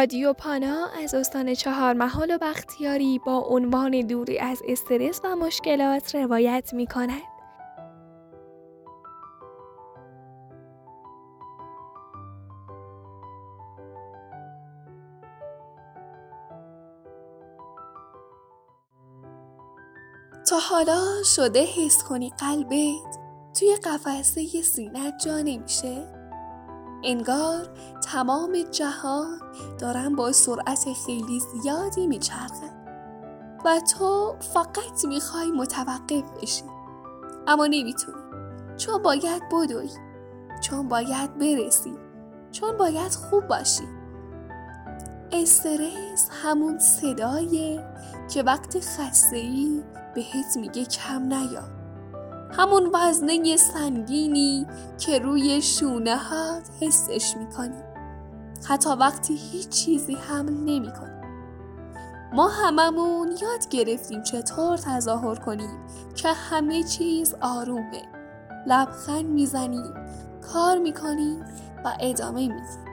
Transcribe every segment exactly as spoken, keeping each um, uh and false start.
رادیو پانا از استان چهارمحال و بختیاری با عنوان دوری از استرس و مشکلات روایت می کند. تا حالا شده حس کنی قلبت توی قفسه سینه‌ت جا نمیشه؟ انگار تمام جهان دارن با سرعت خیلی زیادی میچرخن و تو فقط میخوای متوقف بشی، اما نمیتونی، چون باید بدوی، چون باید برسی، چون باید خوب باشی. استرس همون صدایه که وقت خسته‌ای بهت میگه کم نیا، همون وزنه سنگینی که روی شونه هات حسش میکنی حتی وقتی هیچ چیزی حمل نمی کنی. ما هممون یاد گرفتیم چطور تظاهر کنیم که همه چیز آرومه، لبخند میزنیم، کار میکنیم و ادامه میدیم.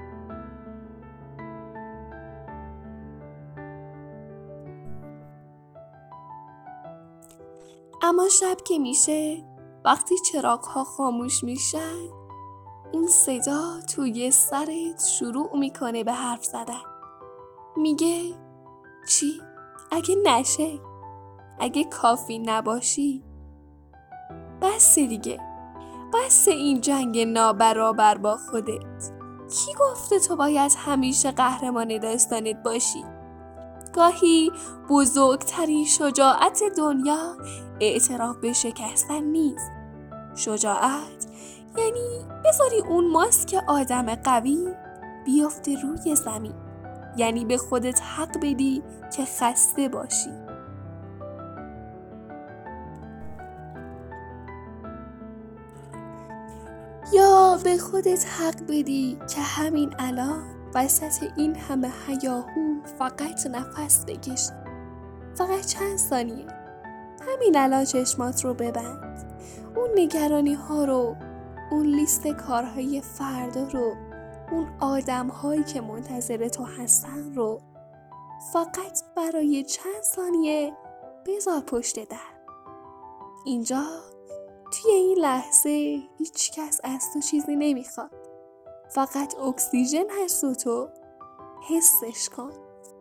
اما شب که میشه، وقتی چراغ‌ها خاموش میشن، اون صدا توی سرت شروع میکنه به حرف زدن. میگه چی؟ اگه نشه؟ اگه کافی نباشی؟ بس دیگه، بس این جنگ نابرابر با خودت. کی گفته تو باید همیشه قهرمان داستانت باشی؟ گاهی بزرگترین شجاعت دنیا اعتراف به شکستن نیست. شجاعت یعنی بذاری اون ماسک آدم قوی بیفته روی زمین، یعنی به خودت حق بدی که خسته باشی. یا به خودت حق بدی که همین الان وسط این همه هیاهو فقط نفس بکش. فقط چند ثانیه. همین الان چشمات رو ببند. اون نگرانی ها رو، اون لیست کارهای فردا رو، اون آدم هایی که منتظر تو هستن رو فقط برای چند ثانیه بذار پشت در. اینجا توی این لحظه هیچ کس از تو چیزی نمیخواد. فقط اکسیژن هست و تو حسش کن.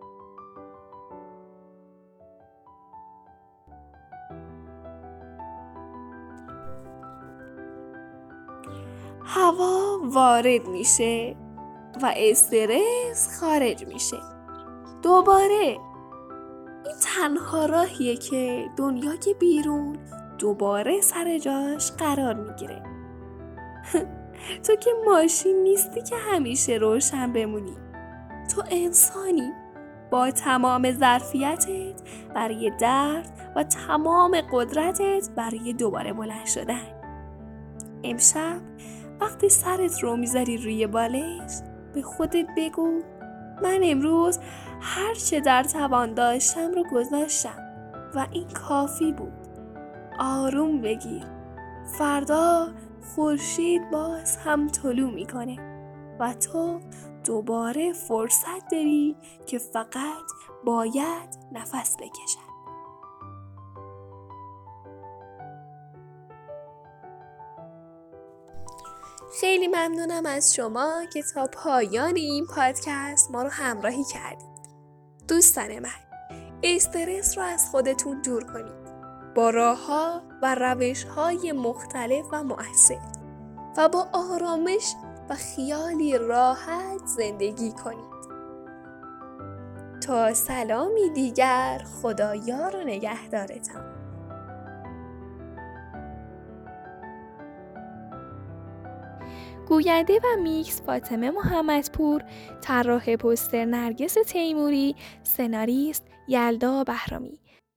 هوا وارد میشه و استرس خارج میشه. دوباره این تنها راهیه که دنیای بیرون دوباره سر جاش قرار میگیره. تو که ماشین نیستی که همیشه روشن بمونی. تو انسانی با تمام ظرفیتت برای درد و تمام قدرتت برای دوباره بلند شدن. امشب وقتی سرت رو میذاری روی بالش، به خودت بگو من امروز هر چه در توان داشتم رو گذاشتم و این کافی بود. آروم بگیر. فردا خورشید باز هم طلوع میکنه و تو دوباره فرصت داری که فقط باید نفس بکشی. خیلی ممنونم از شما که تا پایان این پادکست ما رو همراهی کردید. دوستان من، استرس رو از خودتون دور کنید با راه‌ها و روش‌های مختلف و مؤثر و با آرامش و خیالی راحت زندگی کنید. تا سلامی دیگر، خدایار و نگهدارتان. گوینده و میکس فاطمه محمدپور، طراح پوستر نرگس تیموری، سناریست یلدا بهرامی.